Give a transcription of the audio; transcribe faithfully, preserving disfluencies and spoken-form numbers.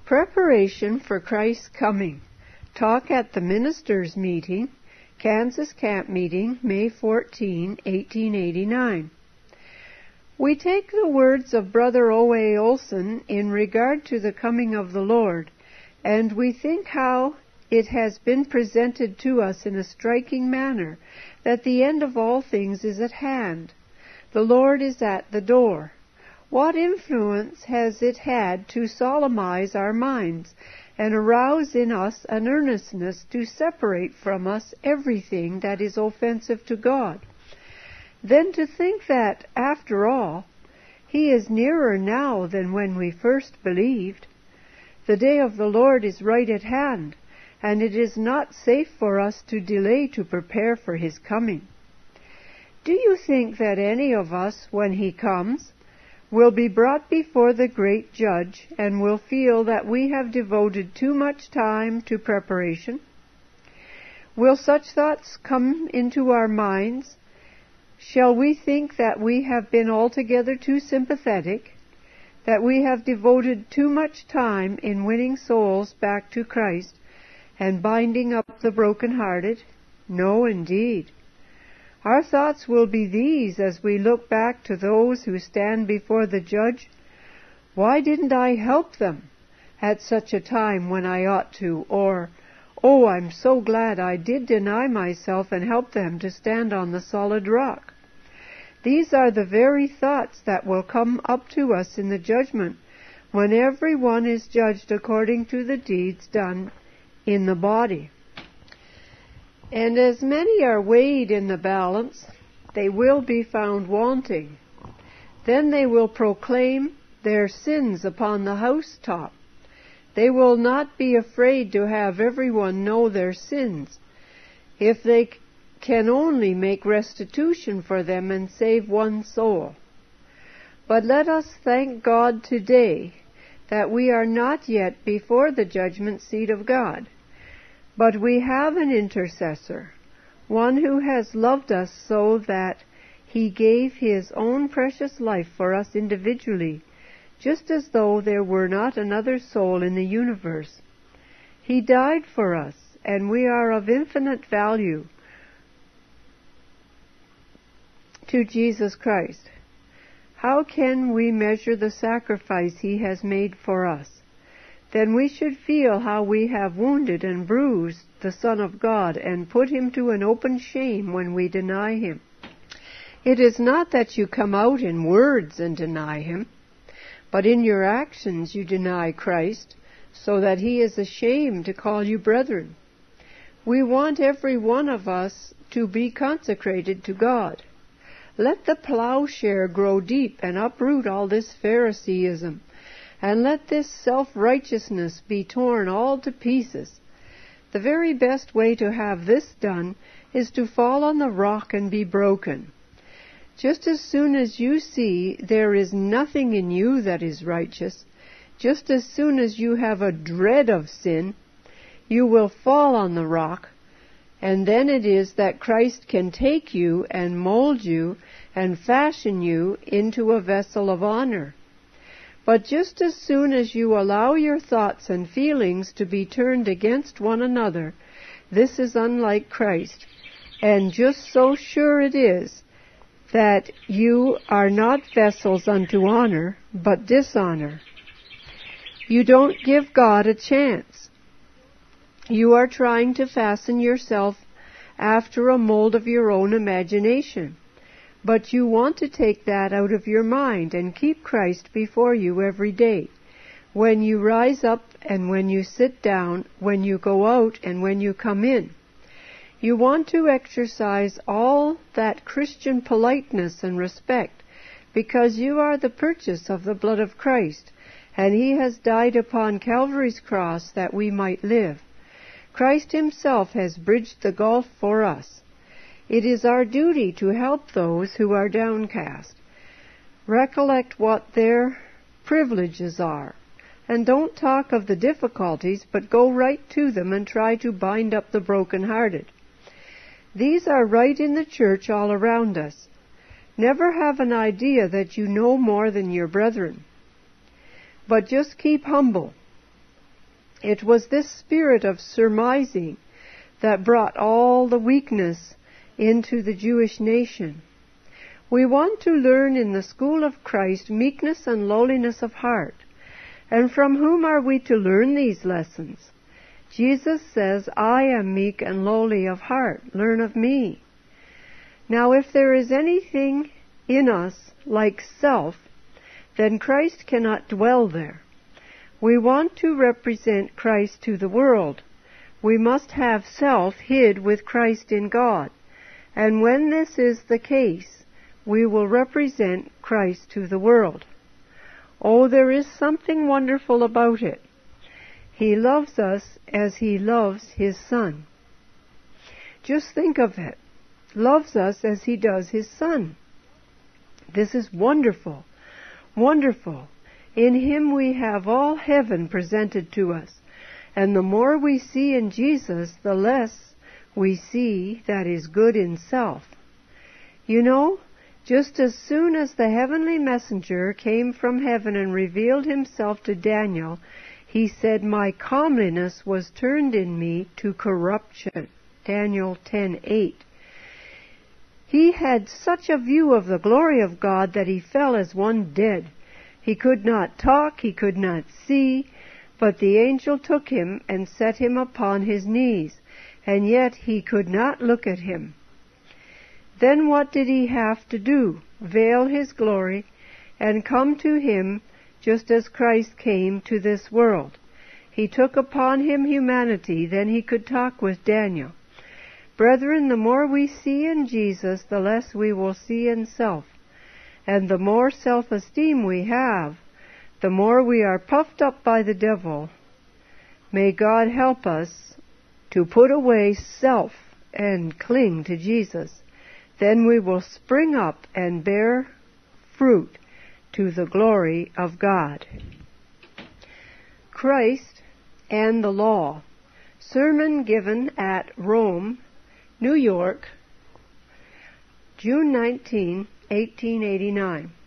Preparation for Christ's coming. Talk at the Ministers' Meeting, Kansas Camp Meeting, May fourteenth, eighteen eighty-nine. We take the words of Brother O A Olson in regard to the coming of the Lord, and we think how it has been presented to us in a striking manner that the end of all things is at hand. The Lord is at the door. What influence has it had to solemnize our minds and arouse in us an earnestness to separate from us everything that is offensive to God? Then to think that, after all, He is nearer now than when we first believed. The day of the Lord is right at hand, and it is not safe for us to delay to prepare for His coming. Do you think that any of us, when He comes, will be brought before the great Judge and will feel that we have devoted too much time to preparation? Will such thoughts come into our minds? Shall we think that we have been altogether too sympathetic, that we have devoted too much time in winning souls back to Christ and binding up the broken-hearted? No, indeed. Our thoughts will be these as we look back to those who stand before the Judge. Why didn't I help them at such a time when I ought to? Or, oh, I'm so glad I did deny myself and help them to stand on the solid rock. These are the very thoughts that will come up to us in the judgment, when every one is judged according to the deeds done in the body. And as many are weighed in the balance, they will be found wanting. Then they will proclaim their sins upon the housetop. They will not be afraid to have everyone know their sins, if they can only make restitution for them and save one soul. But let us thank God today that we are not yet before the judgment seat of God. But we have an intercessor, one who has loved us so that He gave His own precious life for us individually, just as though there were not another soul in the universe. He died for us, and we are of infinite value to Jesus Christ. How can we measure the sacrifice He has made for us? Then we should feel how we have wounded and bruised the Son of God and put Him to an open shame when we deny Him. It is not that you come out in words and deny Him, but in your actions you deny Christ, so that He is ashamed to call you brethren. We want every one of us to be consecrated to God. Let the plowshare grow deep and uproot all this Phariseeism, and let this self-righteousness be torn all to pieces. The very best way to have this done is to fall on the rock and be broken. Just as soon as you see there is nothing in you that is righteous, just as soon as you have a dread of sin, you will fall on the rock, and then it is that Christ can take you and mold you and fashion you into a vessel of honor. But just as soon as you allow your thoughts and feelings to be turned against one another, this is unlike Christ, and just so sure it is that you are not vessels unto honor, but dishonor. You don't give God a chance. You are trying to fasten yourself after a mold of your own imagination. But you want to take that out of your mind and keep Christ before you every day, when you rise up and when you sit down, when you go out and when you come in. You want to exercise all that Christian politeness and respect, because you are the purchase of the blood of Christ, and He has died upon Calvary's cross that we might live. Christ Himself has bridged the gulf for us. It is our duty to help those who are downcast. Recollect what their privileges are, and don't talk of the difficulties, but go right to them and try to bind up the broken-hearted. These are right in the church all around us. Never have an idea that you know more than your brethren, but just keep humble. It was this spirit of surmising that brought all the weakness into the Jewish nation. We want to learn in the school of Christ meekness and lowliness of heart. And from whom are we to learn these lessons? Jesus says, I am meek and lowly of heart. Learn of me. Now, if there is anything in us like self, then Christ cannot dwell there. We want to represent Christ to the world. We must have self hid with Christ in God. And when this is the case, we will represent Christ to the world. Oh, there is something wonderful about it. He loves us as He loves His Son. Just think of it. Loves us as He does His Son. This is wonderful, wonderful. In Him we have all heaven presented to us. And the more we see in Jesus, the less we see that is good in self. You know, just as soon as the heavenly messenger came from heaven and revealed himself to Daniel, he said, my comeliness was turned in me to corruption. Daniel ten eight. He had such a view of the glory of God that he fell as one dead. He could not talk, he could not see, but the angel took him and set him upon his knees, and yet he could not look at him. Then what did he have to do? Veil his glory and come to him just as Christ came to this world. He took upon him humanity, then he could talk with Daniel. Brethren, the more we see in Jesus, the less we will see in self. And the more self-esteem we have, the more we are puffed up by the devil. May God help us to put away self and cling to Jesus. Then we will spring up and bear fruit to the glory of God. Christ and the Law. Sermon given at Rome, New York, June nineteenth, eighteen eighty-nine.